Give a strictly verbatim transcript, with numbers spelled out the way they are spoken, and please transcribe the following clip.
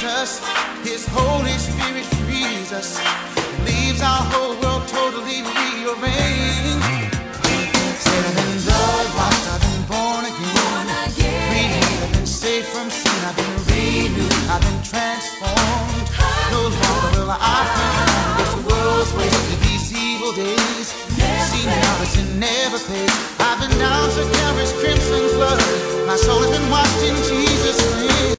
Jesus. His Holy Spirit frees us, leaves our whole world totally rearranged. Said I've been blood washed, I've been born again, freed, I've been saved from sin, I've been renewed, I've been transformed. No longer will I fear this world's ways, these evil days. See now it's in never place. I've been down to Calvary's crimson flood. My soul has been washed in Jesus' name.